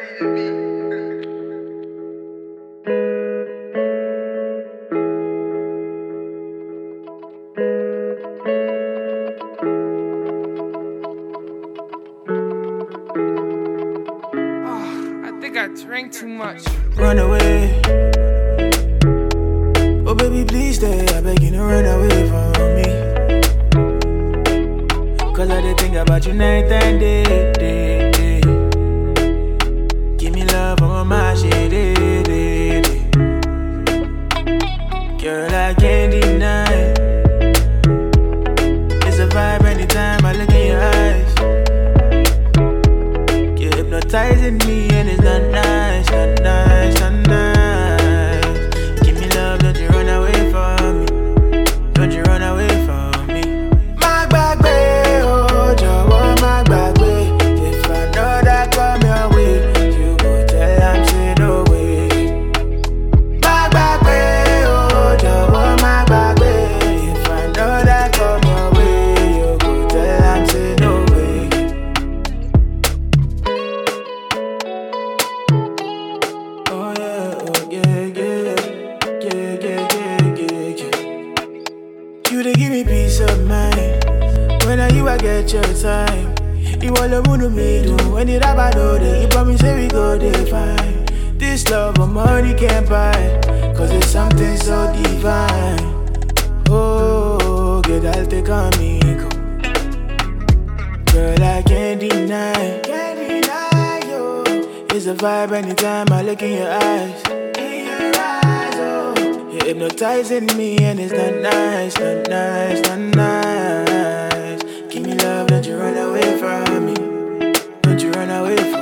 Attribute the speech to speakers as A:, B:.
A: I think I drank too much.
B: Run away. Oh baby, please stay. I beg you to run away from me. Cause I did think about you night and day. Give me love on my shit. Girl, I can't deny. It's a vibe anytime I look in your eyes. You're hypnotizing me and it's not nice, not nice, not nice. Give me love, don't you run away from me. Don't you run away from me. My back way, oh, Jawa, my back way. If I know that come your way, you go tell I'm say no way. My back way, oh, Jawa, my back way. If I know that come your way, you go tell I'm say no way. Oh yeah, yeah. You they give me peace of mind. When are you I get your time? You all the moon to me do. When you rap I know that you promise say we go dey fine. This love of money can't buy. Cause it's something so divine. Oh, get I'll take on me. Girl, I can't deny. Can't deny you. It's a vibe anytime I look in your eyes. In your eyes, oh. You're hypnotizing me and it's not nice, not nice, not nice. Give me love, don't you run away from me. Don't you run away from me.